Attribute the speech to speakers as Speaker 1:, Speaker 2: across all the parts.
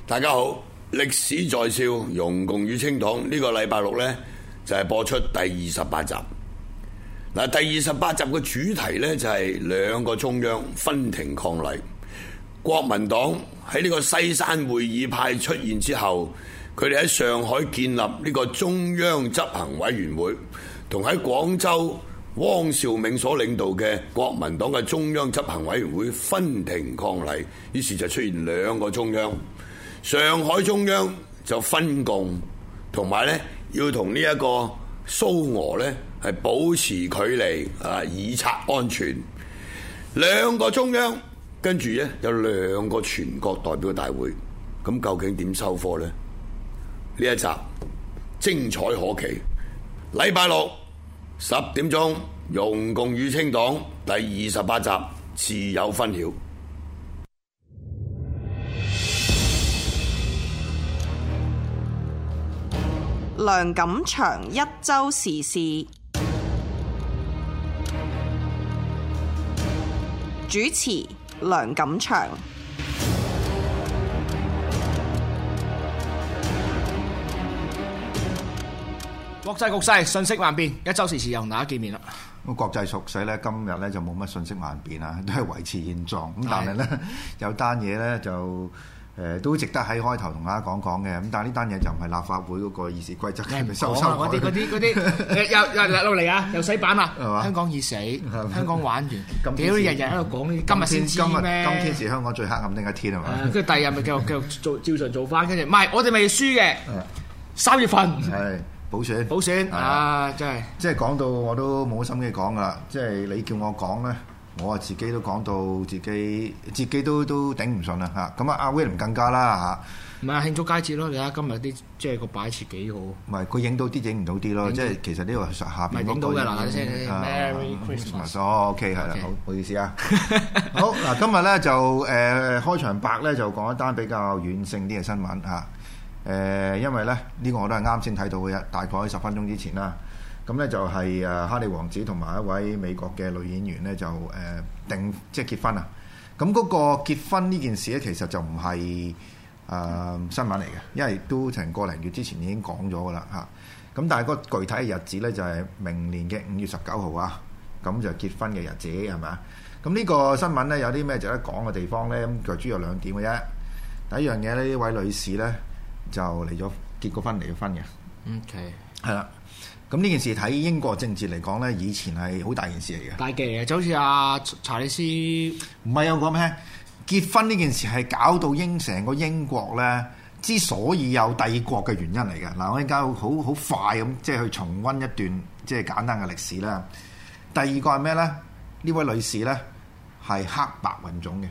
Speaker 1: 大家好，歷史在笑，容共與清黨呢個禮拜六呢，就係播出第28集。嗱，第28集嘅主題呢，就係兩個中央分庭抗禮。國民黨喺呢個西山會議派出現之後，佢哋喺上海建立呢個中央執行委員會，同喺廣州汪兆銘所領導嘅國民黨嘅中央執行委員會分庭抗禮，於是就出現兩個中央。上海中央就分共，同埋呢要同呢一個蘇俄呢係保持距離以策安全。兩個中央跟住呢有兩個全國代表大會，咁究竟點收科呢？呢一集精彩可期。禮拜六10點鐘，容共與清黨第28集自有分曉。
Speaker 2: 梁錦祥一周時事主持，梁錦祥。
Speaker 3: 國際局勢瞬息萬變，一周時事又同大家見面啦。
Speaker 4: 咁國際局勢咧，今日咧就冇乜瞬息萬變啊，都係維持現狀。咁但係咧有單嘢咧就都值得喺開頭同大家講講嘅。咁但係呢單嘢就唔係立法會嗰個議事規則嘅收收
Speaker 3: 嗰啲又落嚟啊，又洗版啦。香港已死，香港玩完，屌日日喺度講呢啲，今日先知咩？
Speaker 4: 今天是香港最黑暗的一天係嘛？
Speaker 3: 跟住第二日咪繼續做，照常做翻。跟住唔係，我哋咪輸嘅。3月份
Speaker 4: 係補選
Speaker 3: 啊！真係
Speaker 4: 即係講到我都冇心機講噶啦。即係你叫我講咧，我自己都講到自己都頂唔順啦嚇。咁阿 William 更加啦嚇。
Speaker 3: 唔係慶祝佳節咯，你睇今日啲即係個擺設幾好。唔
Speaker 4: 係佢影到啲，影唔到啲咯。即係其實呢個下邊
Speaker 3: 影到嘅嗱聲 Merry Christmas。
Speaker 4: 哦，OK 係啦，好，唔好意思啊。好嗱，今日咧就開場白咧就講一單比較軟性啲嘅新聞嚇。因為咧呢個我都係啱先睇到嘅啫，大概10分鐘之前啦。咁咧就係哈利王子同埋一位美國嘅女演員咧就即係結婚啊。咁嗰個結婚呢件事咧其實就唔係新聞嚟嘅，因為都成個零月之前已經講咗噶啦嚇。咁但係嗰個具體嘅日子咧就係明年嘅5月19號啊。咁就結婚嘅日子係咪啊？咁呢個新聞咧有啲咩值得講嘅地方咧？咁就主要有2點嘅啫。第一樣嘢呢位女士咧就結咗婚離咗婚嘅。
Speaker 3: OK，
Speaker 4: 係啦。咁呢件事睇英國政治嚟講咧，以前係好大件事嚟嘅。
Speaker 3: 大忌嘅，就好似阿查理斯
Speaker 4: 唔係有講咩？結婚呢件事係搞到成個英國咧，之所以有帝國嘅原因嚟嘅。嗱，我而家好快咁即係去重溫一段即係簡單嘅歷史啦。第二個係咩咧？呢位女士咧係黑白混種嘅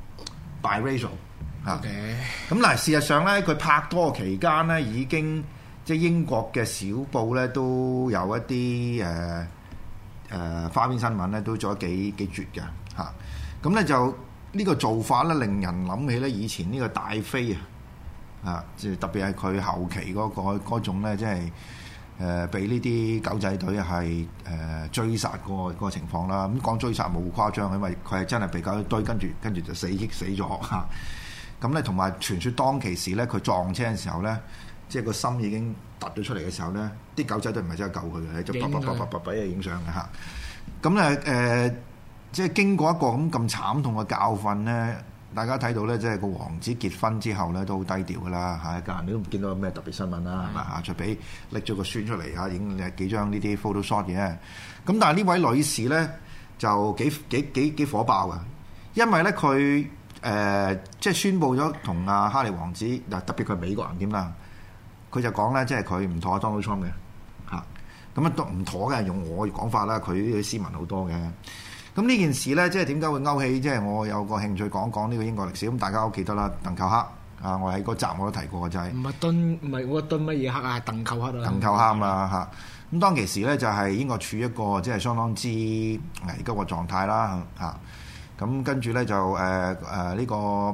Speaker 4: biracial。
Speaker 3: OK，
Speaker 4: 咁嗱，事實上咧，佢拍拖期間咧，已經即係英國嘅小報咧，都有一啲花邊新聞咧，都做得幾絕嘅嚇。咁咧就呢個做法咧，令人諗起咧以前呢個戴妃啊，即係特別係佢後期嗰種咧，即係俾呢啲狗仔隊係追殺嗰個情況啦。咁講追殺冇誇張，因為佢係真係被狗仔堆，跟住就死咗嚇。咁咧，同埋傳說當其時咧，佢撞車嘅時候咧，即係個心已經突咗出嚟嘅時候咧，啲狗仔隊唔係真係救佢嘅，就啪影相嘅嚇。咁咧即係經過一個咁慘痛嘅教訓咧，大家睇到咧，即係個王子結婚之後咧都好低調噶啦嚇，家人你都唔見到有咩特別新聞啦，係咪啊？除非拎咗個孫出嚟嚇，影幾張呢啲 photo shot 嘅。咁但係呢位女士咧就幾火爆嘅，因為咧佢即係宣佈咗同阿哈利王子嗱，特別佢係美國人點啦，佢就講咧，即係佢唔妥 Donald Trump 嘅嚇，咁啊都唔妥嘅，用我嘅講法啦，佢啲斯文好多嘅。咁呢件事咧，即係點解會勾起？即係我有個興趣講講呢個英國歷史。咁大家都記得啦，鄧寇克啊，我喺嗰集我都提過嘅就係
Speaker 3: 唔係敦乜嘢克啊，係鄧寇克啊。鄧
Speaker 4: 寇克嘛嚇。咁當其時咧就係英國處一個即係相當之危急嘅狀態啦嚇。咁跟住咧就呢個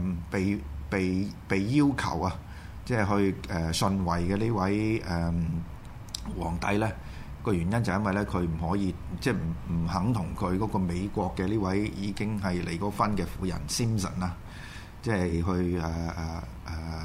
Speaker 4: 被要求啊，即係去順位嘅呢位皇帝咧。個原因就係因為咧，佢唔可以即係唔肯同佢嗰個美國嘅呢位已經係離過婚嘅婦人 Simpson 啊，即係去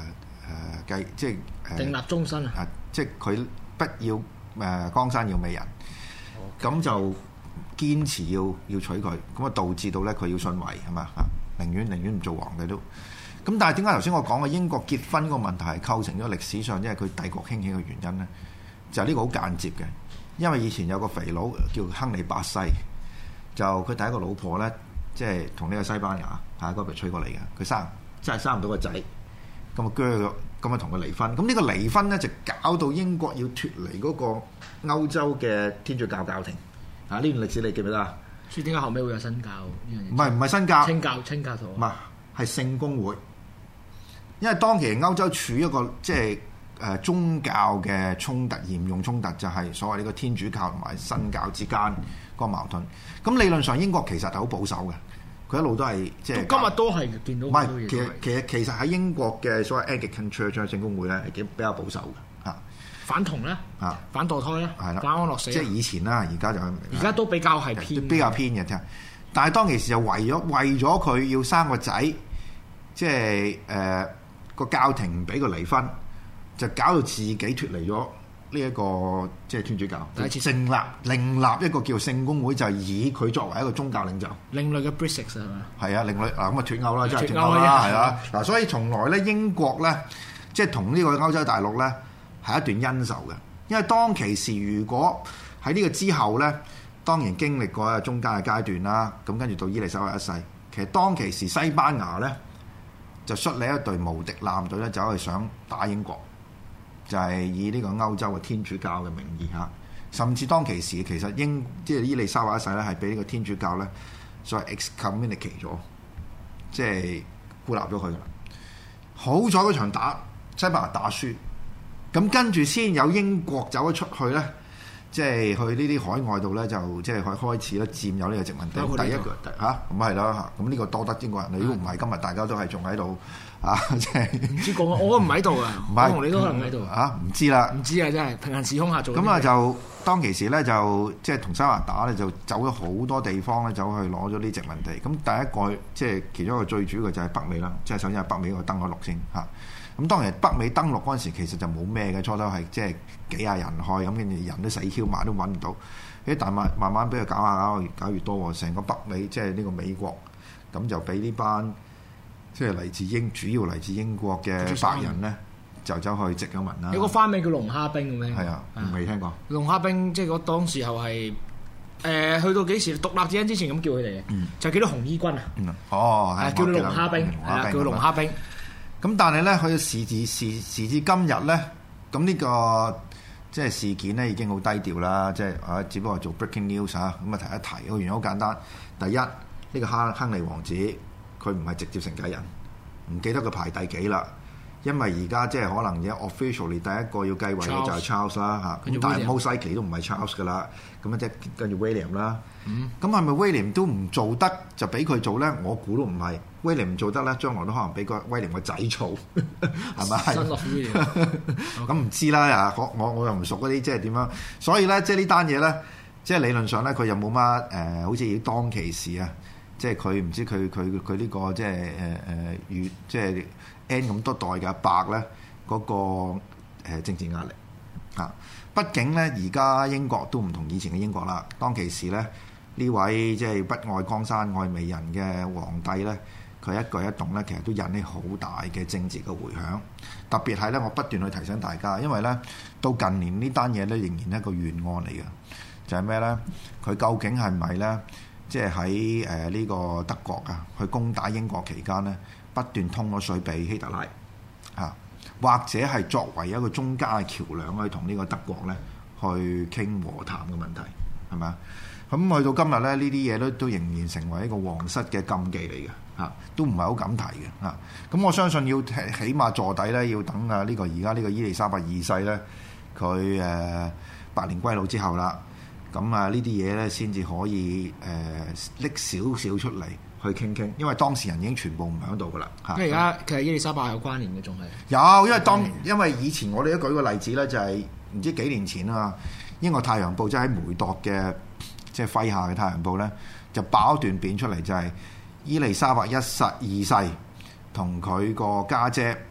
Speaker 4: 即係
Speaker 3: 訂立終身啊！
Speaker 4: 即係佢不要江山要美人，咁就堅持要娶佢，咁啊導致到咧佢要遜位係嘛啊？寧願唔做皇帝都。咁但係點解頭先我講嘅英國結婚個問題係構成咗歷史上因為佢帝國興起嘅原因咧？就係呢個好間接嘅，因為以前有個肥佬叫亨利八世，就佢第一個老婆咧，即係同呢個西班牙嗰邊娶過嚟嘅，佢真係生唔到個仔，咁啊鋸咗，咁啊同佢離婚。咁呢個離婚咧就搞到英國要脫離嗰個歐洲嘅天主教教廷。呢段歷史你記唔記得啊？
Speaker 3: 所以點解後尾會有新教呢樣嘢？
Speaker 4: 唔係新教，
Speaker 3: 清教徒。
Speaker 4: 唔係聖公會，因為當其歐洲處於一個即係宗教嘅衝突，嚴重衝突就係所謂呢個天主教同埋新教之間個矛盾。咁理論上英國其實係好保守嘅，佢一路都係即係。今日都係見到。唔係，其實喺英國嘅所謂 Anglican Church 聖公會咧係比較保守嘅嚇。
Speaker 3: 反同咧，反墮胎咧，反安樂死。即
Speaker 4: 係以前啦，而家
Speaker 3: 都比較係偏，
Speaker 4: 比較偏嘅啫。但係當其時就為咗佢要生個仔，即係個教廷唔俾佢離婚，就搞到自己脫離咗呢一個即係天主教，另立一個叫聖公會，就係以佢作為一個宗教領袖。
Speaker 3: 另類嘅 Brexit 係嘛？
Speaker 4: 係啊，另類嗱咁啊脫歐啦，真係脫歐啦，係啊嗱，所以從來咧英國咧即係同呢個歐洲大陸咧係一段恩仇嘅，因為當其時如果喺呢個之後咧，當然經歷過中間嘅階段啦，咁跟住到伊利沙伯一世，其實當其時西班牙咧就率領一隊無敵艦隊咧走去想打英國。就係以呢個歐洲嘅天主教嘅名義嚇，甚至當其時其實即係伊利沙伯一世咧係俾呢個天主教咧所謂 excommunicate 咗，即係孤立咗佢啦。好彩嗰場打西班牙打輸，咁跟住先有英國走咗出去咧，即係去呢啲海外度咧就即係開始咧佔有呢個殖民地。第一個嚇咁係啦，咁呢個多得英國人。如果唔係今日大家都係仲喺度。即係唔知講，我唔喺度啊！我同你都可能喺度啊！唔知啦，唔知啊！真係平行時空下做咁啊！就當其時咧，就即係同西班牙打咧，就走咗好多地方咧，走去攞咗啲殖民地。咁第一個即係其中一個最主要嘅就係北美啦，即係首先係北美嗰度登咗陸先嚇。咁當然北美登陸嗰陣時其實就冇咩嘅，初頭係即係幾廿人去咁，跟住人都死 Q 埋都揾唔到。但慢慢俾佢搞下搞越多喎，成個北美即係呢個美國咁就俾呢班。即係主要嚟自英國嘅白人咧，就走去殖咗民啦。有個花名叫龍蝦兵咁樣。係啊，未聽過。龍蝦兵即係當時候係去到幾時獨立戰爭之前咁叫佢哋嘅，就叫啲紅衣軍啊。係叫龍蝦兵，叫龍蝦兵。咁但係咧，佢時至今日咧，咁呢個即係事件咧已經好低調啦，即係只不過做 breaking news 嚇，咁啊提一提。個原因好簡單，第一呢個亨利王子。佢唔係直接承繼人，唔記得佢排第幾啦。因為而家即係可能而家 officially 第一個要繼位嘅就係 Charles 啦嚇，咁但係 most likely 都唔係 Charles 噶啦。咁啊即係跟住 William 啦。咁係咪 William 都唔做得就俾佢做咧？我估都唔係。William 唔做得咧，將來都可能俾個 William 個仔做，係咪？新落 William 咁唔知啦。我又唔熟嗰啲即係點樣，所以咧即係呢單嘢咧，即係理論上咧佢又冇乜好似當其時啊。即係佢唔知佢呢個即係越即係 N 咁多代嘅阿伯咧嗰個政治壓力啊！畢竟咧而家英國都唔同以前嘅英國啦。當其時咧呢位即係不愛江山愛美人嘅皇帝咧，佢一舉一動咧其實都引起好大嘅政治嘅迴響。特別係咧，我不斷去提醒大家，因為咧到近年呢單嘢咧仍然係一個懸案嚟嘅，就係咩咧？佢究竟係咪咧？即係喺呢個德國啊，去攻打英國期間咧，不斷通咗水俾希特拉嚇，或者係作為一個中間嘅橋梁去同呢個德國咧去傾和談嘅問題，係咪啊？咁去到今日咧，呢啲嘢都仍然成為一個皇室嘅禁忌嚟嘅嚇，都唔係好敢提嘅嚇。咁我相信要起碼坐底咧，要等啊呢個而家呢個伊利沙伯二世咧，佢百年歸老之後啦。咁啊，呢啲嘢咧先至可以拎少少出嚟去傾傾，因為當事人已經全部唔喺度噶啦嚇。因為而家其實伊利沙伯有關聯嘅，仲係有，因為以前我哋都舉個例子咧，就係唔知幾年前啊，英國太陽報即係喺梅鐸嘅即係麾下嘅太陽報咧，就爆一段片出嚟，就係伊利沙伯二世同佢個家姐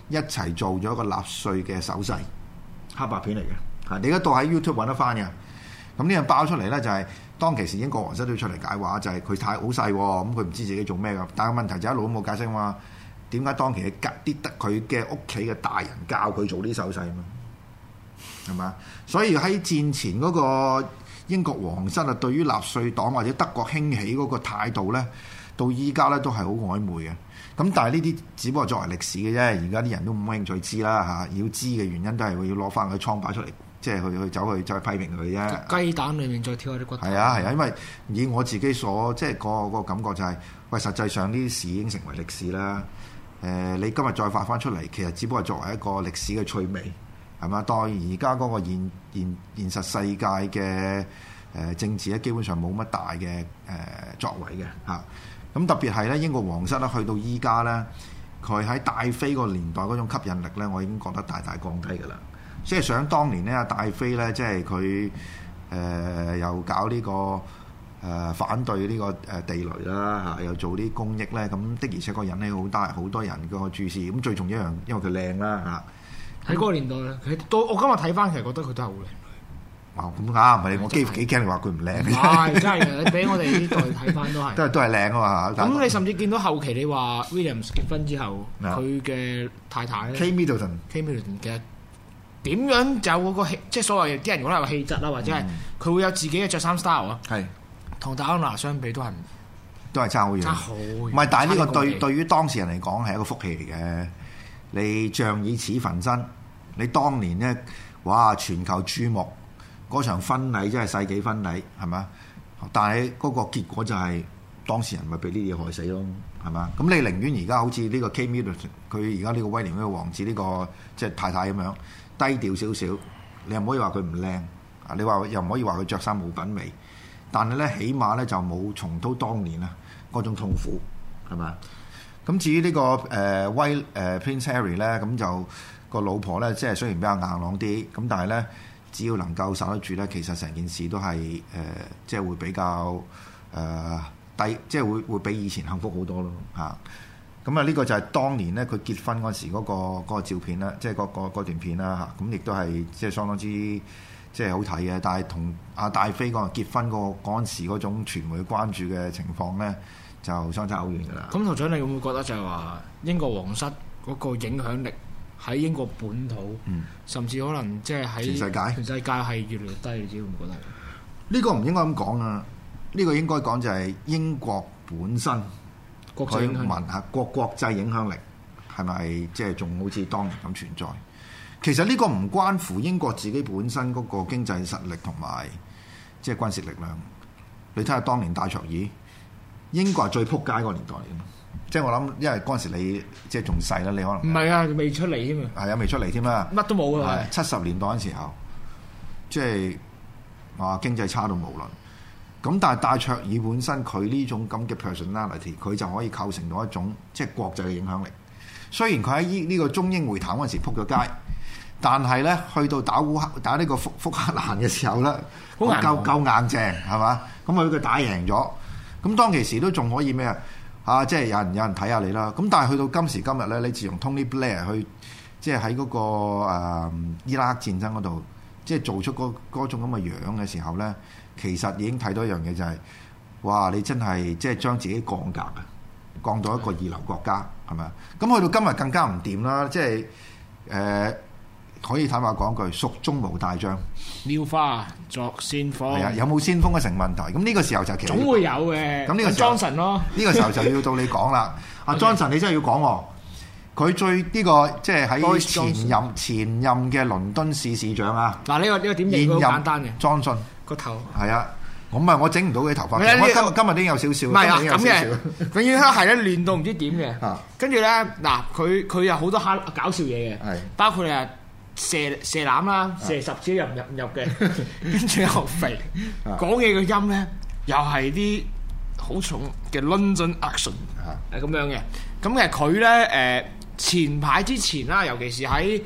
Speaker 4: 一齊做咗一個納粹嘅手勢，黑白片嚟嘅，你而家到喺 YouTube 揾得翻嘅。咁呢樣爆出嚟咧，就係當其時英國皇室都出嚟解話，就係佢太好細喎，咁佢唔知自己做咩㗎。但係問題就一路都冇解釋嘛，點解當其時啲得佢嘅屋企嘅大人教佢做啲手勢嘛？係嘛？所以喺戰前嗰個英國皇室啊，對於納粹黨或者德國興起嗰個態度咧，到依家咧都係好曖昧嘅。咁但係呢啲只不過作為歷史嘅啫，而家啲人都冇興趣知啦嚇。要知嘅原因都係要攞翻個瘡疤出嚟，即係去走去批評佢啫。
Speaker 3: 雞蛋裡面再挑一啲骨頭。
Speaker 4: 係啊，因為以我自己所即係個感覺就係，喂，實際上呢啲事已經成為歷史啦。你今日再發翻出嚟，其實只不過作為一個歷史嘅趣味，係嘛？當而家嗰個現實世界嘅政治咧，基本上冇乜大嘅作為嘅嚇。咁特別係咧，英國皇室咧去到依家咧，佢喺戴妃個年代嗰種吸引力咧，我已經覺得大大降低㗎啦。即係想當年咧，阿戴妃咧，即係佢又搞呢個反對呢個地雷啦嚇，又做啲公益咧，咁的而且確引起好多人個注視。咁最重要一樣，因為佢靚啦嚇。
Speaker 3: 喺嗰個年代咧，佢到我今日睇翻，其實覺得佢都係好靚。
Speaker 4: 哇！咁啱，唔係我幾驚你話佢唔靚。
Speaker 3: 係真係嘅，你俾我哋呢代睇翻都係。
Speaker 4: 都係靚啊嘛！
Speaker 3: 咁你甚至見到後期你話 Williams 結婚之後，佢嘅太太咧
Speaker 4: Kate Middleton
Speaker 3: 其實點樣就有嗰個即係所謂啲人講係個氣質啦，或者係佢會有自己嘅着衫 style 啊。係同戴安娜相比都係
Speaker 4: 差好遠。
Speaker 3: 差好遠。唔
Speaker 4: 係，但係呢個對於當事人嚟講係一個福氣嚟嘅。你仗以此焚身，你當年咧，哇！全球注目。嗰場婚禮真係世紀婚禮，係嘛？但係嗰個結果就係當事人咪俾呢啲嘢害死咯，係嘛？咁你寧願而家好似呢個 Kate Middleton，佢而家呢個威廉呢個王子呢個即係太太咁樣低調少少，你又唔可以話佢唔靚啊！你話又唔可以話佢着衫冇品味，但係咧起碼咧就冇重蹈當年啊嗰種痛苦，係嘛？咁至於呢個Prince Harry 咧，咁就個老婆咧，即係雖然比較硬朗啲，咁但係咧。只要能夠守得住咧，其實成件事都係即係會比較低，即係會比以前幸福好多咯嚇。咁啊，呢個就係當年咧佢結婚嗰時嗰個照片啦，即係嗰段片啦嚇。咁亦都係即係相當之即係好睇嘅。但係同阿戴妃嗰個結婚嗰陣時嗰種傳媒關注嘅情況咧，就相差好遠㗎啦。
Speaker 3: 咁頭長，你會唔會覺得就係話英國皇室嗰個影響力？喺英國本土，甚至可能即係喺全世界係越嚟越低，你知唔覺得？
Speaker 4: 呢個唔應該咁講啊！呢個應該講就係英國本身佢問下國際影響力係咪即係仲好似當年咁存在？其實呢個唔關乎英國自己本身嗰個經濟實力同埋即係軍事力量。你睇下當年戴卓爾，英國係最撲街嗰個年代嚟。即係我諗，因為嗰陣時你即係仲細啦，你可能
Speaker 3: 唔係啊，未出嚟添啊，
Speaker 4: 係啊，未出嚟添啦，
Speaker 3: 乜都冇啊
Speaker 4: ，70年代嗰陣時候，即係話經濟差到無論。咁但係戴卓爾本身佢呢種咁嘅 personality， 佢就可以構成到一種即係國際嘅影響力。雖然佢喺呢個中英會談嗰陣時撲咗街，但係咧去到打呢個福克蘭嘅時候咧，夠硬淨係嘛？咁佢打贏咗，咁當其時都仲可以咩啊？即係有人睇下你啦。咁但係去到今時今日咧，你自從 Tony Blair 去即係喺嗰個伊拉克戰爭嗰度，即係做出嗰種咁嘅樣嘅時候咧，其實已經睇到一樣嘢就係，哇！你真係即係將自己降格啊，降到一個二流國家係咪啊？咁去到今日更加唔掂啦，即係可以坦白講句，蜀中無大將，
Speaker 3: 廖化作先鋒。
Speaker 4: 係啊，有冇先鋒嘅成問題？咁呢個時候就其實
Speaker 3: 總會有嘅。
Speaker 4: 咁呢個
Speaker 3: Johnson 咯，
Speaker 4: 呢個時候就要到你講啦。阿 Johnson 你真係要講喎，佢最呢個即係喺前任嘅倫敦市市長啊。
Speaker 3: 嗱，呢個點認都好簡單嘅。
Speaker 4: Johnson
Speaker 3: 個頭
Speaker 4: 係啊，我整唔到佢頭髮。我今日都已經有少少。
Speaker 3: 唔係啊，咁嘅，永遠都係咧亂到唔知點嘅。跟住咧，嗱佢有好多搞笑嘢嘅，包括射籃啦，射10次入唔入嘅，跟住又肥，講嘢嘅音咧又係啲好重嘅 London accent 係咁樣嘅。咁其實佢咧前排之前啦，尤其是喺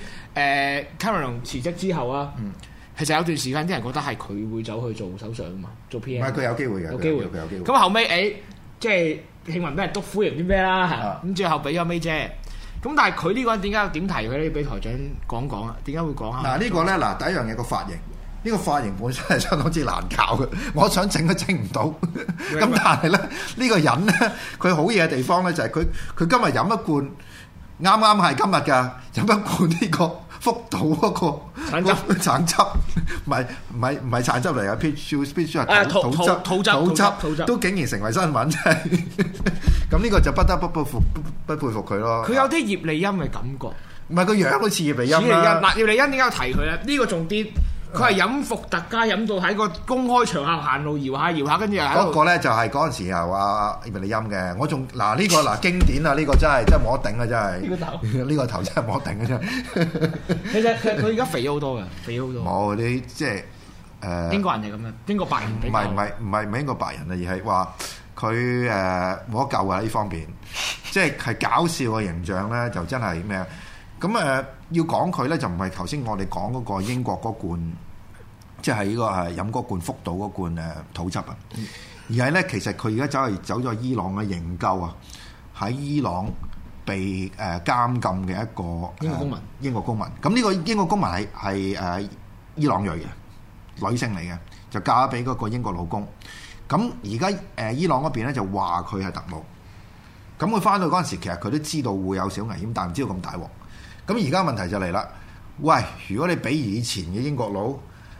Speaker 3: Cameron 辭職之後啊，其實有段時間啲人覺得係佢會走去做首相啊嘛，做 PM。唔係
Speaker 4: 佢有機會嘅，
Speaker 3: 有機會。
Speaker 4: 佢有機會。
Speaker 3: 咁後尾即係慶雲俾人督灰唔知咩啦，咁最後俾咗尾啫。 咁但係佢呢個人點解點提佢咧？俾台長講講啊？點解會講啊？
Speaker 4: 嗱呢個咧嗱第一樣嘢個髮型，呢個髮型本身係相當之難搞嘅，我想整都整唔到。咁但係咧呢個人咧，佢好嘢嘅地方咧就係佢今日飲一罐。啱啱係今日㗎，飲一罐呢個福島嗰個橙汁，唔係橙汁嚟啊 peach juice 係土汁，都竟然成為新聞，真係咁呢個就不得不佩服佢咯。
Speaker 3: 佢有啲葉利欽嘅感覺，
Speaker 4: 唔係個樣都似葉利欽啦。
Speaker 3: 嗱，葉利欽點解要提佢咧？呢個重啲。佢係飲伏特加飲到喺個公開場合行路搖下，跟住又喺度。嗰個咧就係嗰陣時候葉利欽嘅。我仲嗱呢個嗱經典啊！呢個真係冇得頂啊！真係呢個頭真係冇得頂嘅真係。 其實佢而家肥好多嘅，肥好多。
Speaker 4: 冇你即係
Speaker 3: 英國人係咁樣，英國白人比較。
Speaker 4: 唔係英國白人啊，而係話佢冇得救啊！呢方面即係搞笑嘅形象咧，就真係咩啊？咁要講佢咧，就唔係頭先我哋講嗰個英國嗰罐，即係呢個係飲嗰罐福島嗰罐土汁啊，而係咧其實佢而家走咗伊朗嘅營救啊，喺伊朗被監禁嘅一個英國公民。咁呢個英國公民係伊朗裔嘅女性嚟嘅，就嫁咗俾嗰個英國老公。咁而家伊朗嗰邊咧就話佢係特務。咁佢翻到嗰陣時，其實佢都知道會有小危險，但唔知道咁大鑊。咁而家問題就嚟啦，喂！如果你比以前嘅英國佬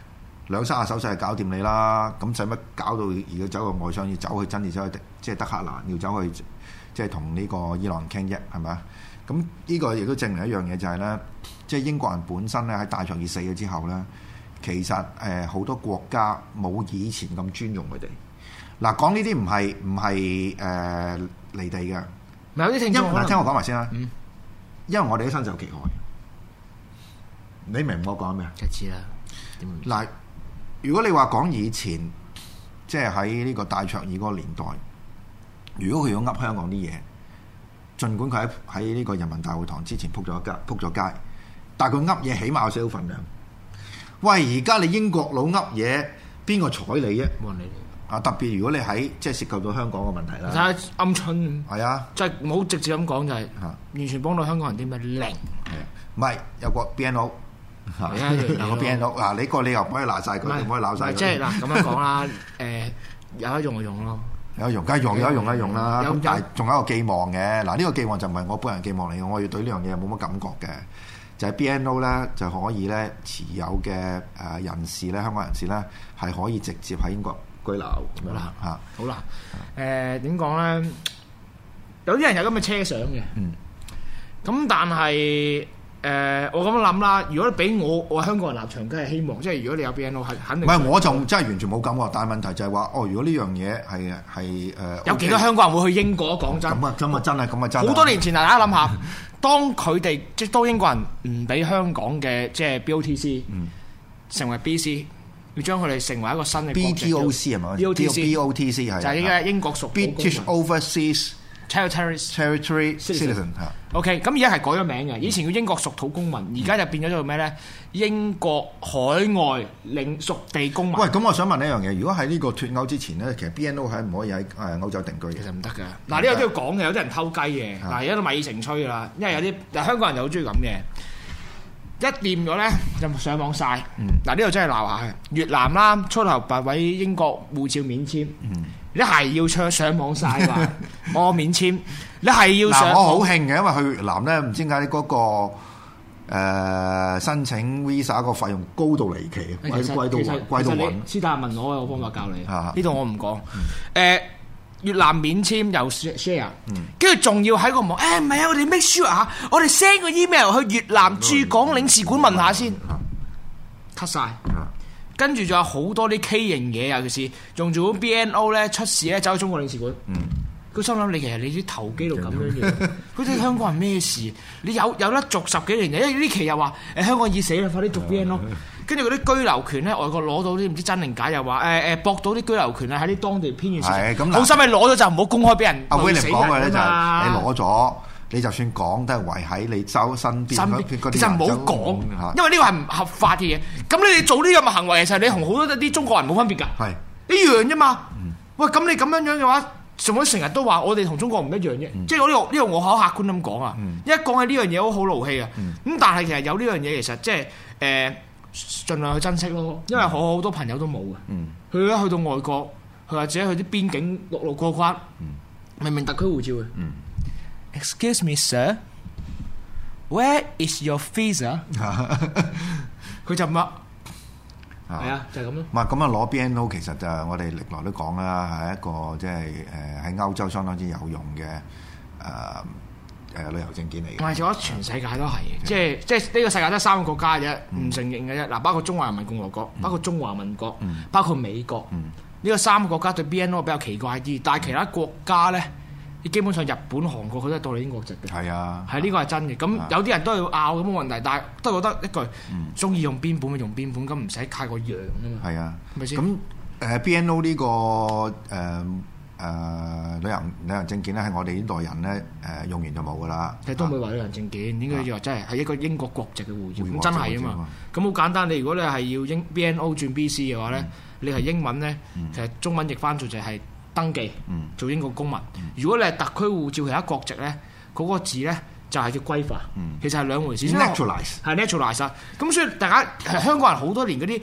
Speaker 4: 2-30手勢係搞掂你啦，咁使乜搞到而家走個外相要走去真係走去即係德黑蘭要走去即係同呢個伊朗人傾啫，係咪啊？咁呢個亦都證明一樣嘢就係咧，即係英國人本身咧喺戴卓爾死咗之後咧，其實好多國家冇以前咁尊重佢哋。嗱，講呢啲唔係離地嘅，
Speaker 3: 有啲聽眾
Speaker 4: 嗱，聽我講埋先啦。因為我哋都身受其害，你明我講咩啊？
Speaker 3: 就知啦。
Speaker 4: 嗱，如果你話講以前，即係喺呢個戴卓爾嗰個年代，如果佢要噏香港啲嘢，儘管佢喺呢個人民大會堂之前撲咗街，但係佢噏嘢起碼有少少份量。喂，而家你英國佬噏嘢，邊個睬你啫？冇人理你。啊！特別如果你喺即係涉及到香港嘅問題啦，
Speaker 3: 睇下鵪鶉係
Speaker 4: 啊，
Speaker 3: 即係唔好直接咁講就係完全幫到香港人啲咩零係啊，
Speaker 4: 唔係有個 BNO 有個 BNO 嗱，你個你又唔可以鬧晒佢，唔可以鬧晒佢。
Speaker 3: 即係嗱咁樣講啦，有得用就用咯，
Speaker 4: 有得用梗係用，有得用啦用啦。咁但係仲有一個寄望嘅嗱，呢個寄望就唔係我本人寄望嚟嘅，我要對呢樣嘢冇乜感覺嘅，就係 BNO 咧就可以咧持有嘅人士咧，香港人士咧係可以直接喺英國居留咁樣啦嚇，
Speaker 3: 好啦，點講咧？有啲人有咁嘅車想嘅，咁但係我咁樣諗啦，如果你俾我香港人立場，梗係希望，即係如果你有 BNO 係肯定。唔係，
Speaker 4: 我就真係完全冇感覺，但係問題就係話，如果呢樣嘢係
Speaker 3: 有幾多香港人會去英國？講真，
Speaker 4: 咁啊真係咁啊真。
Speaker 3: 好多年前大家諗下，當佢哋即係當英國人唔俾香港嘅即係 BOTC 成為 BC。要將佢哋成為一個新嘅
Speaker 4: BTOC 係咪 ？BOTC 係
Speaker 3: 就係依家英國屬
Speaker 4: British Overseas Territory Citizen。
Speaker 3: OK， 咁而家係改咗名嘅，以前叫英國屬土公民，而家就變咗做咩咧？英國海外領屬地公民。
Speaker 4: 喂，咁我想問一樣嘢，如果喺呢個脫歐之前咧，其實 BNO 係唔可以喺歐洲定居嘅？
Speaker 3: 其實唔得㗎。嗱，呢個都要講嘅，有啲人偷雞嘅。嗱，而家都米成炊㗎啦，因為有啲香港人就好中意咁嘅。一掂咗咧就上網晒，嗱呢度真係鬧下嘅。越南啦，初頭8位英國護照免簽，你係要上網晒話我免簽，你係要上。
Speaker 4: 我好興嘅，因為去越南咧，唔知點解嗰個申請 visa 個費用高到離奇，貴到暈。
Speaker 3: 私底下問我，有方法教你。呢度我唔講。越南免簽又 share， 跟住仲要喺個網，唔係啊！我哋 make sure 嚇，我哋 send 個 email 去越南駐港領事館問下先 ，cut 曬。跟住仲有好多啲畸形嘢，尤其是仲做 BNO 咧出事咧，走去中國領事館。佢心諗你其實你啲投機到咁樣嘅，佢哋香港人咩事？你有得續10幾年嘅，因為呢期又話香港已死啦，快啲續 BNO。跟住嗰啲居留權咧，外國攞到啲唔知真定假，又話博到啲居留權啊，喺啲當地偏遠市場。好心你攞咗就唔好公開俾人。
Speaker 4: 阿威嚟講嘅咧就係你攞咗，你就算講都係圍喺你周身邊嗰啲。其實唔好講，
Speaker 3: 因為呢個係唔合法嘅嘢。咁你哋做呢咁嘅行為，其實你同好多啲中國人冇分別㗎，係一樣啫嘛。喂，咁你咁樣嘅話， 仲會成日都話我哋同中國唔一樣啫，即係我呢個我好客觀咁講啊。一講起呢樣嘢，我好怒氣啊。咁但係其實有呢樣嘢，其實即係盡量去珍惜咯。因為我好多朋友都冇嘅，佢一去到外國，佢或者去啲邊境陸路過關，明明特區護照嘅。Excuse me, sir, where is your visa？ 佢就乜？係啊，就係咁咯。
Speaker 4: 唔係咁啊，攞 BNO 其實就我哋歷來都講啦，係一個即係喺歐洲相當之有用嘅旅遊證件嚟嘅。
Speaker 3: 唔係，咗全世界都係，即係呢個世界得3個國家啫，唔承認嘅啫。嗱，包括中華人民共和國，包括中華民國，包括美國。呢個3個國家對 BNO 比較奇怪啲，但係其他國家咧，基本上日本、韓國佢都係當你英國籍嘅。係啊，係呢個係真嘅。咁有啲人都係要拗咁嘅問題，但係都係覺得一句中意用邊本咪用邊本，咁唔使太過揚啊嘛。係啊，咪先。咁BNO 呢個旅行證件咧，係我哋呢代人咧用完就冇噶啦。其實都唔會話旅行證件，應該要話真係一個英國國籍嘅護照，咁真係啊嘛。咁好簡單，你如果你係要BNO 轉 BC 嘅話咧，你係英文咧，其實中文譯翻做就係登記做英國公民。如果你係特區護照其他國籍咧，嗰個字咧就係叫歸化，其實係兩回事。
Speaker 4: naturalize
Speaker 3: 係 naturalize。咁所以大家香港人好多年嗰啲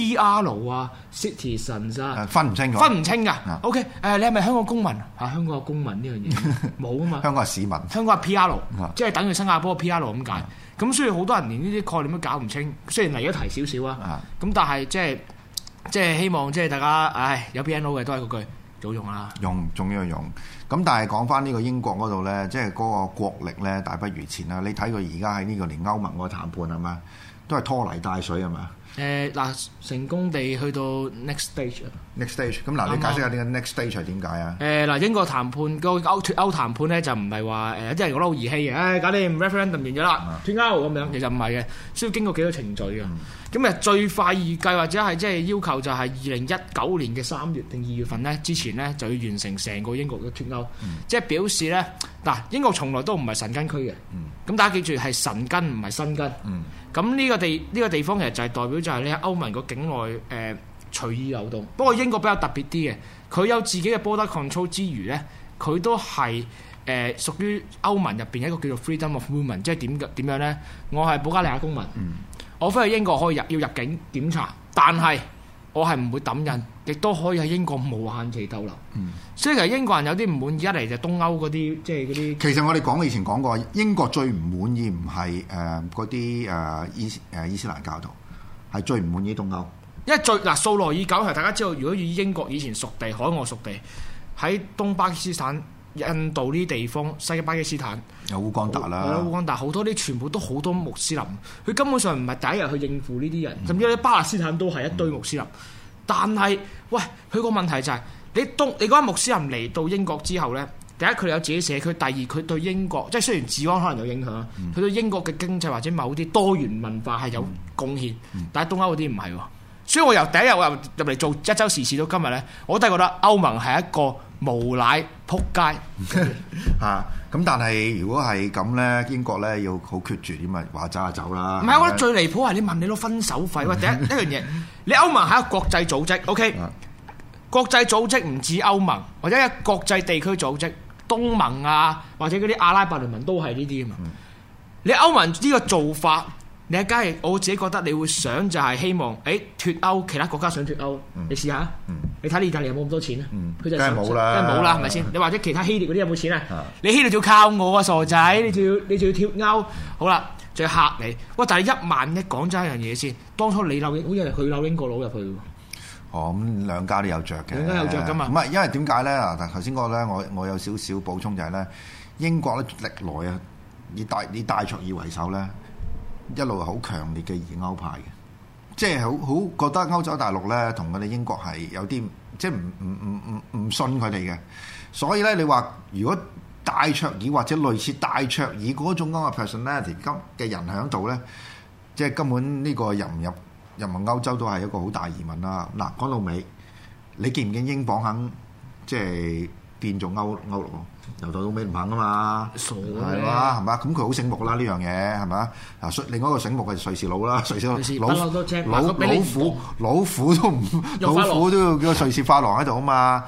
Speaker 3: PR 啊、citizens 啊
Speaker 4: 分唔清
Speaker 3: 㗎。OK， 你係咪香港公民啊？香港嘅公民呢樣嘢冇啊嘛。
Speaker 4: 香港係市民，香
Speaker 3: 港係 PR， 即係等於新加坡 PR 咁解。咁所以好多人連呢啲概念都搞唔清。雖然嚟咗提少少啊，咁但係即係希望即係大家有 BNO 嘅都係嗰句。早用啦，仲要用。咁但係講翻呢個英國嗰度咧，即係嗰個國力咧大不如前啦。你睇佢而家喺呢個連歐盟嗰個談判係嘛，都係拖泥帶水係嘛？ 嗱，成功地去到 next stage。
Speaker 4: 咁嗱，你解釋下呢個 next stage 係點解啊？
Speaker 3: 嗱，英國談判個脫歐談判咧就唔係話有啲人覺得好兒戲嘅，搞掂 referendum 完咗啦，脫歐咁樣，其實唔係嘅，需要經過幾個程序嘅。咁最快預計或者係即係要求就係2019年嘅3月定2月份咧之前咧就要完成成個英國嘅脫歐，即係表示咧嗱，英國從來都唔係神根區嘅，咁大家記住係神根唔係新根。咁呢個地方其實就係代表就係咧歐盟個境內隨意流動。不過英國比較特別啲嘅，佢有自己嘅 border control 之餘咧，佢都係屬於歐盟入邊一個叫做 freedom of movement， 即係點樣咧？我係保加利亞公民，我飛去英國可以要入境檢查，但係我係唔會抌印，亦都可以喺英國無限期逗留。所以其實英國人有啲唔滿意，一嚟就東歐嗰啲，即係嗰啲。其實我哋以前講過，英國最唔滿意唔係嗰啲伊斯蘭教徒，係最唔滿意東歐。因為素來已久係大家知道，如果以英國以前屬地、海外屬地喺東巴基斯坦、印度呢啲地方，西巴基斯坦有烏干達啦，烏干達好多啲全部都好多穆斯林，佢根本上唔係第一日去應付呢啲人，甚至啲巴勒斯坦都係一堆穆斯林。但係喂，佢個問題就係、是、你嗰班穆斯林嚟到英國之後咧，第一佢有自己社區，第二佢對英國即係雖然治安可能有影響，佢對英國嘅經濟或者某啲多元文化係有貢獻，但係東歐嗰啲唔係喎。所以我由第一日我入嚟做一週時事到今日咧，我都係覺得歐盟係一個無賴撲街嚇。咁但係如果係咁咧，英國咧要好決絕點啊，話走就走啦。唔係，我覺得最離譜係你問你攞分手費。喂，第一樣嘢，你歐盟係一個國際組織 ，OK？ 國際組織唔止歐盟，或者係國際地區組織，東盟啊，或者嗰啲阿拉伯聯盟都係呢啲啊嘛。你歐盟呢個做法。你梗係我自己覺得你會想就係希望脫歐，其他國家想脫歐，你試下，你睇你意大利有冇咁多錢啊？佢就梗係冇啦，係咪先？你或者其他希臘嗰啲有冇錢啊？你希臘就要靠我啊，傻仔！你就要脫歐，好啦，就要嚇你。喂，但係1萬億講真一樣嘢先，當初你好似係佢扭英國佬入去喎。咁兩家都有着嘅，兩家有着噶嘛？唔係，因為點解咧？嗱，頭先嗰個咧，我有少少補充就係咧，英國咧歷來啊，以戴卓爾為首咧。一路係好強烈嘅疑歐派嘅，即係好覺得歐洲大陸咧同佢哋英國係有啲即係唔信佢哋嘅，所以咧你話如果戴卓爾或者類似戴卓爾嗰種咁嘅 personality 嘅人喺度咧，即係根本呢個入唔入歐洲都係一個好大疑問啦。嗱，講到尾，你見唔見英鎊肯即係變做歐羅？由頭到尾唔肯啊嘛，傻係嘛，係嘛？咁佢好醒目啦呢樣嘢係咪？嗱，另外一個醒目嘅瑞士佬啦，瑞士佬老虎都唔老虎都要叫瑞士法郎喺度啊嘛。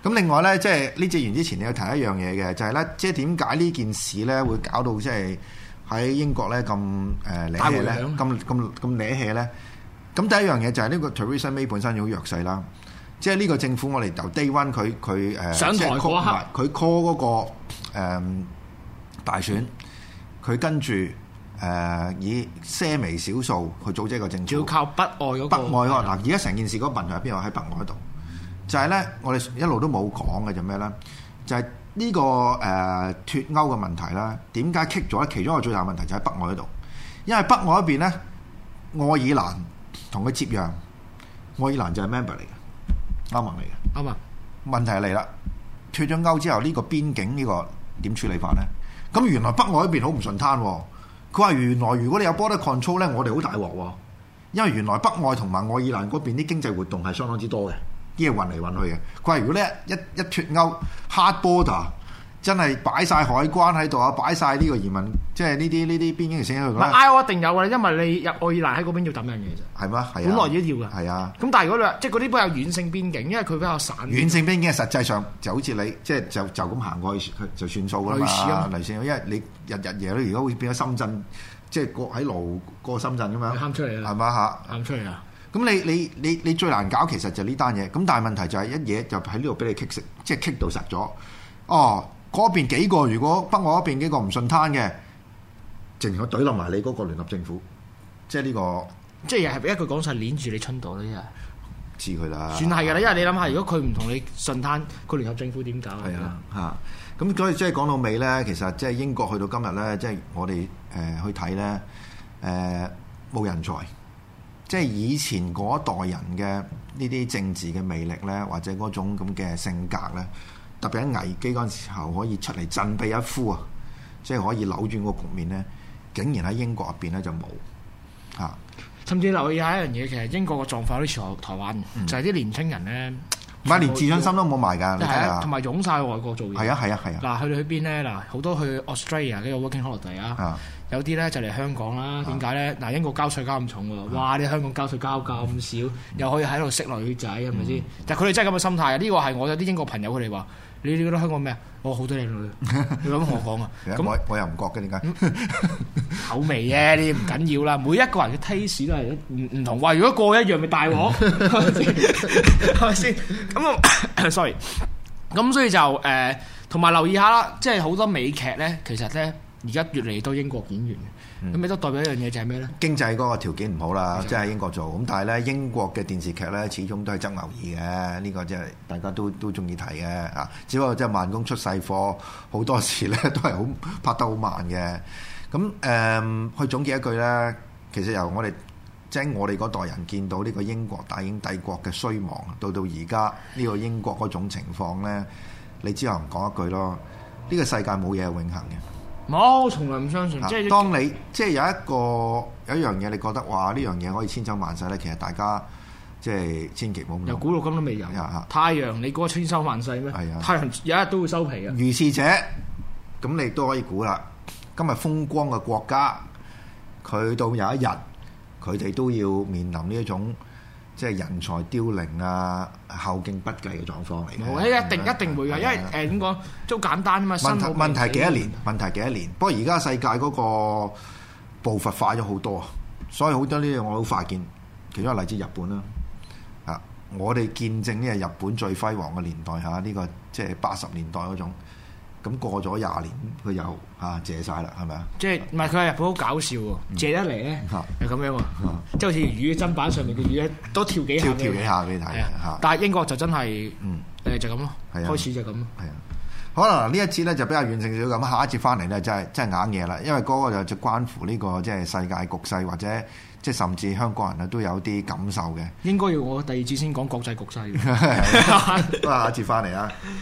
Speaker 4: 咁另外咧，即係呢節完之前，你有提一樣嘢嘅，就係咧，即係點解呢件事咧會搞到即係喺英國咧咁瀨氣咧，咁瀨氣咧？咁第一樣嘢就係呢個 Theresa May 本身好弱勢啦。即係呢個政府，我哋由 Day One 佢
Speaker 3: 上台嗰刻，
Speaker 4: 佢 call 嗰個大選，佢跟住以些微少數去組織一個政府，
Speaker 3: 要靠北愛嗰個。
Speaker 4: 北愛嗰個嗱，而家成件事嗰個問題喺邊度？喺北愛度，就係咧，我哋一路都冇講嘅就咩咧？就係呢個脫歐嘅問題啦。點解棘咗咧？其中一個最大問題就喺北愛嗰度，因為北愛嗰邊咧，愛爾蘭同佢接壤，愛爾蘭就係 member 嚟嘅。歐盟嚟嘅，
Speaker 3: 啱啊！
Speaker 4: 問題嚟啦，脫咗歐之後，呢個邊境呢個點處理法咧？咁原來北愛嗰邊好唔順攤喎。佢話原來如果你有 border control 咧，我哋好大鑊喎。因為原來北愛同埋愛爾蘭嗰邊啲經濟活動係相當之多嘅，啲嘢運嚟運去嘅。佢話如果咧一脫歐 hard border，真係擺晒海關喺度啊，擺晒呢個移民，即係呢啲邊境嘅聲喺度。
Speaker 3: I 一定有嘅，因為你入愛爾蘭喺嗰邊要抌人嘅啫。
Speaker 4: 係咩？係啊，
Speaker 3: 本來都要嘅。
Speaker 4: 係啊。咁
Speaker 3: 但係如果你話即係嗰啲比較遠性邊境，因為佢比較散。
Speaker 4: 遠性邊境實際上就好似你即係就咁行過去就算數㗎嘛。類似，因為你日夜都如果會變咗深圳，即係喺羅過深圳咁樣。
Speaker 3: 喊出嚟啦！
Speaker 4: 係嘛嚇？
Speaker 3: 喊出嚟啊！
Speaker 4: 咁你最難搞其實就呢單嘢。咁但係問題就係一嘢就喺呢度俾你棘實，即係棘到實咗。哦。嗰邊幾個，如果北愛嗰邊幾個唔順攤嘅，淨係懟落埋你嗰個聯合政府，即係呢個，
Speaker 3: 即係係一句講晒，攆住你春袋咧，
Speaker 4: 知佢啦。
Speaker 3: 算係㗎啦，因為你諗下，如果佢唔同你順攤，個聯合政府點搞？
Speaker 4: 係啊，嚇。咁所以即係講到尾咧，其實即係英國去到今日咧，即係我哋去睇咧，冇人才，即係以前嗰一代人嘅呢啲政治嘅魅力咧，或者嗰種咁嘅性格咧。特別喺危機嗰陣時候可以出嚟振臂一呼啊！即係可以扭轉個局面咧，竟然喺英國入邊咧就冇嚇。
Speaker 3: 甚至留意下一樣嘢，其實英國嘅狀況好似台灣，就係啲年青人咧，
Speaker 4: 唔係連自信心都冇埋㗎，你睇下，
Speaker 3: 同埋湧晒外國做嘢。
Speaker 4: 係啊！
Speaker 3: 嗱，去邊咧？嗱，好多去 Australia 呢個 working holiday 啊，有啲咧就嚟香港啦。點解咧？嗱，英國交稅交咁重喎，哇！你香港交稅交咁少，又可以喺度識女仔，係咪先？但係佢哋真係咁嘅心態啊！呢個係我有啲英國朋友佢哋話。你覺得香港咩啊？我好多靚女，你咁我講啊？
Speaker 4: 咁我又唔覺嘅，點解？
Speaker 3: 口味啫，你唔緊要啦。每一個人嘅 taste 都係唔同。話如果過一樣咪大鑊，係咪先？咁sorry。咁所以就同埋留意下啦，即係好多美劇咧，其實咧而家越嚟越多英國演員。咁你都代表一樣嘢就係咩咧？經
Speaker 4: 濟嗰個條件唔好啦，即係喺英國做。咁但係咧，英國嘅電視劇咧，始終都係爭牛耳嘅。呢個即係大家都中意睇嘅啊。只不過即係慢工出細貨，好多時咧都係好拍得好慢嘅。咁去總結一句咧，其實由我哋即係我哋嗰代人見到呢個英國大英帝國嘅衰亡，到而家呢個英國嗰種情況咧，你只能講一句咯：呢個世界冇嘢係永恆嘅。
Speaker 3: 冇，從來唔相信。即係
Speaker 4: 當你即係有一樣嘢，你覺得話呢樣嘢可以千秋萬世咧，其實大家即係千祈唔好。
Speaker 3: 由古到今都未有。太陽，你估千秋萬世咩？係啊。太陽有一日都會收皮嘅。
Speaker 4: 如是者，咁你都可以估啦。今日風光嘅國家，佢到有一日，佢哋都要面臨呢一種即係人才凋零啊、後勁不繼嘅狀況嚟嘅。
Speaker 3: 一定會嘅，因為點講都簡單啊嘛。
Speaker 4: 問題幾多年？問題幾多年？不過而家世界嗰個步伐快咗好多啊，所以好多呢樣我好快見。其中一個例子日本啦，啊，我哋見證呢係日本最輝煌嘅年代嚇，呢個即係80年代嗰種。咁過咗20年，佢又謝晒啦，係咪啊？
Speaker 3: 即係唔係佢喺日本好搞笑喎？謝得嚟咧，係咁樣喎，即係好似魚砧板上面嘅魚咧，都跳幾下俾你睇嚇。但係英國就真係就咁咯，開始就咁咯。係啊，
Speaker 4: 可能呢一節咧就比較完整少咁，下一節翻嚟咧真係硬嘢啦，因為嗰個就關乎呢個即係世界局勢或者即係甚至香港人啊都有啲感受嘅。
Speaker 3: 應該要我第二節先講國際局勢。
Speaker 4: 下一節翻嚟啊！